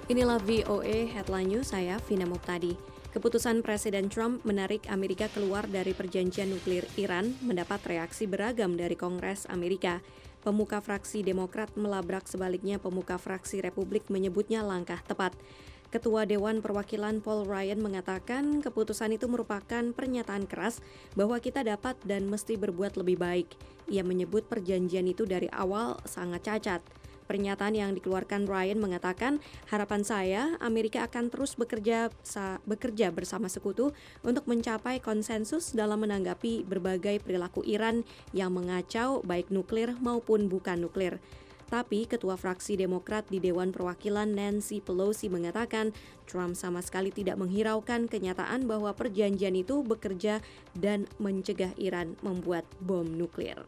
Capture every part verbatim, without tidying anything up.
Inilah V O A Headline News, saya Vina Muptadi. Keputusan Presiden Trump menarik Amerika keluar dari perjanjian nuklir Iran mendapat reaksi beragam dari Kongres Amerika. Pemuka fraksi Demokrat melabrak sebaliknya pemuka fraksi Republik menyebutnya langkah tepat. Ketua Dewan Perwakilan Paul Ryan mengatakan keputusan itu merupakan pernyataan keras bahwa kita dapat dan mesti berbuat lebih baik. Ia menyebut perjanjian itu dari awal sangat cacat. Pernyataan yang dikeluarkan Ryan mengatakan, harapan saya Amerika akan terus bekerja bekerja bersama sekutu untuk mencapai konsensus dalam menanggapi berbagai perilaku Iran yang mengacau baik nuklir maupun bukan nuklir. Tapi Ketua Fraksi Demokrat di Dewan Perwakilan Nancy Pelosi mengatakan Trump sama sekali tidak menghiraukan kenyataan bahwa perjanjian itu bekerja dan mencegah Iran membuat bom nuklir.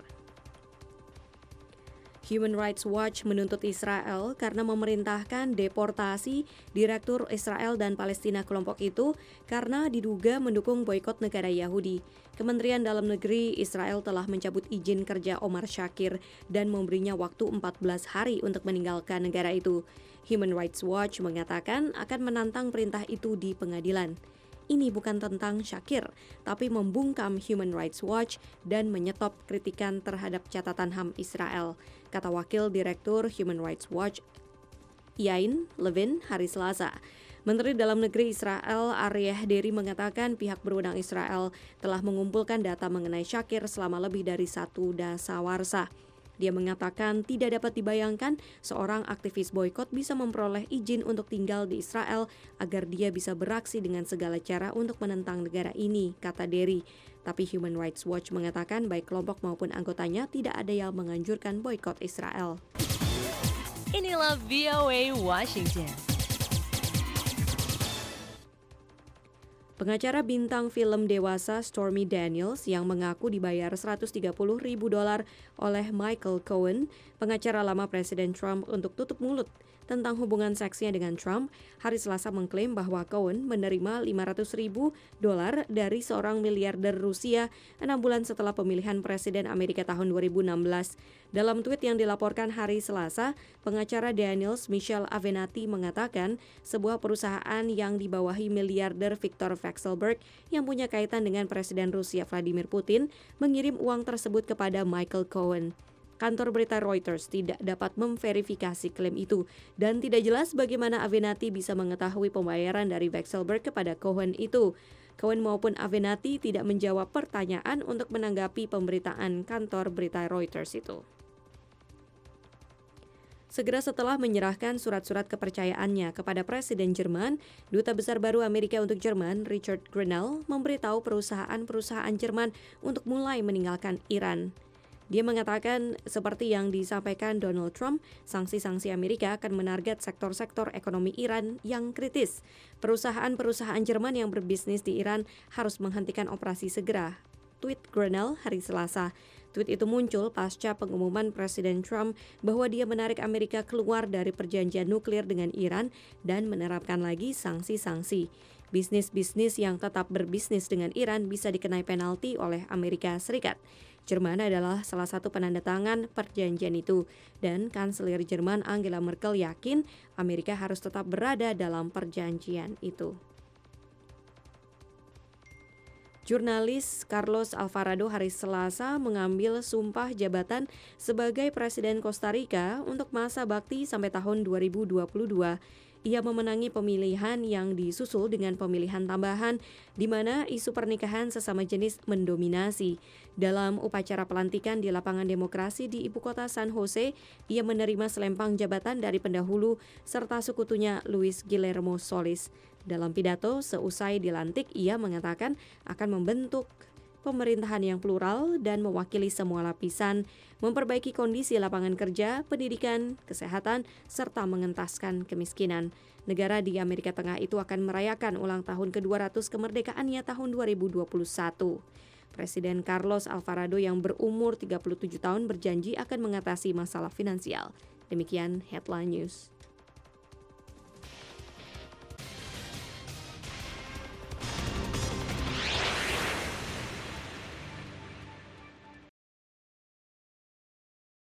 Human Rights Watch menuntut Israel karena memerintahkan deportasi Direktur Israel dan Palestina kelompok itu karena diduga mendukung boikot negara Yahudi. Kementerian Dalam Negeri Israel telah mencabut izin kerja Omar Shakir dan memberinya waktu empat belas hari untuk meninggalkan negara itu. Human Rights Watch mengatakan akan menantang perintah itu di pengadilan. Ini bukan tentang Shakir, tapi membungkam Human Rights Watch dan menyetop kritikan terhadap catatan H A M Israel, kata Wakil Direktur Human Rights Watch, Yain Levin, hari Selasa. Menteri Dalam Negeri Israel, Aryeh Deri, mengatakan pihak berwenang Israel telah mengumpulkan data mengenai Shakir selama lebih dari satu dasawarsa. Dia mengatakan tidak dapat dibayangkan seorang aktivis boikot bisa memperoleh izin untuk tinggal di Israel agar dia bisa beraksi dengan segala cara untuk menentang negara ini, kata Deri. Tapi Human Rights Watch mengatakan baik kelompok maupun anggotanya tidak ada yang menganjurkan boikot Israel. Inilah V O A Washington. Pengacara bintang film dewasa Stormy Daniels yang mengaku dibayar seratus tiga puluh ribu dolar oleh Michael Cohen, pengacara lama Presiden Trump, untuk tutup mulut tentang hubungan seksnya dengan Trump, hari Selasa mengklaim bahwa Cohen menerima lima ratus ribu dolar dari seorang miliarder Rusia enam bulan setelah pemilihan Presiden Amerika tahun dua ribu enam belas. Dalam tweet yang dilaporkan hari Selasa, pengacara Daniels, Michelle Avenatti, mengatakan sebuah perusahaan yang dibawahi miliarder Viktor Vekselberg yang punya kaitan dengan Presiden Rusia Vladimir Putin mengirim uang tersebut kepada Michael Cohen. Kantor berita Reuters tidak dapat memverifikasi klaim itu dan tidak jelas bagaimana Avenatti bisa mengetahui pembayaran dari Vekselberg kepada Cohen itu. Cohen maupun Avenatti tidak menjawab pertanyaan untuk menanggapi pemberitaan kantor berita Reuters itu. Segera setelah menyerahkan surat-surat kepercayaannya kepada Presiden Jerman, Duta Besar baru Amerika untuk Jerman, Richard Grenell, memberitahu perusahaan-perusahaan Jerman untuk mulai meninggalkan Iran. Dia mengatakan, seperti yang disampaikan Donald Trump, sanksi-sanksi Amerika akan menarget sektor-sektor ekonomi Iran yang kritis. Perusahaan-perusahaan Jerman yang berbisnis di Iran harus menghentikan operasi segera. Tweet Grenell hari Selasa. Tweet itu muncul pasca pengumuman Presiden Trump bahwa dia menarik Amerika keluar dari perjanjian nuklir dengan Iran dan menerapkan lagi sanksi-sanksi. Bisnis-bisnis yang tetap berbisnis dengan Iran bisa dikenai penalti oleh Amerika Serikat. Jerman adalah salah satu penandatangan perjanjian itu, dan Kanselir Jerman Angela Merkel yakin Amerika harus tetap berada dalam perjanjian itu. Jurnalis Carlos Alvarado hari Selasa mengambil sumpah jabatan sebagai Presiden Kosta Rika untuk masa bakti sampai tahun dua ribu dua puluh dua. Ia memenangi pemilihan yang disusul dengan pemilihan tambahan di mana isu pernikahan sesama jenis mendominasi. Dalam upacara pelantikan di lapangan demokrasi di ibu kota San Jose, ia menerima selempang jabatan dari pendahulu serta sekutunya Luis Guillermo Solis. Dalam pidato seusai dilantik, ia mengatakan akan membentuk pemerintahan yang plural dan mewakili semua lapisan, memperbaiki kondisi lapangan kerja, pendidikan, kesehatan, serta mengentaskan kemiskinan. Negara di Amerika Tengah itu akan merayakan ulang tahun ke dua ratus kemerdekaannya tahun dua ribu dua puluh satu. Presiden Carlos Alvarado yang berumur tiga puluh tujuh tahun berjanji akan mengatasi masalah finansial. Demikian Headline News.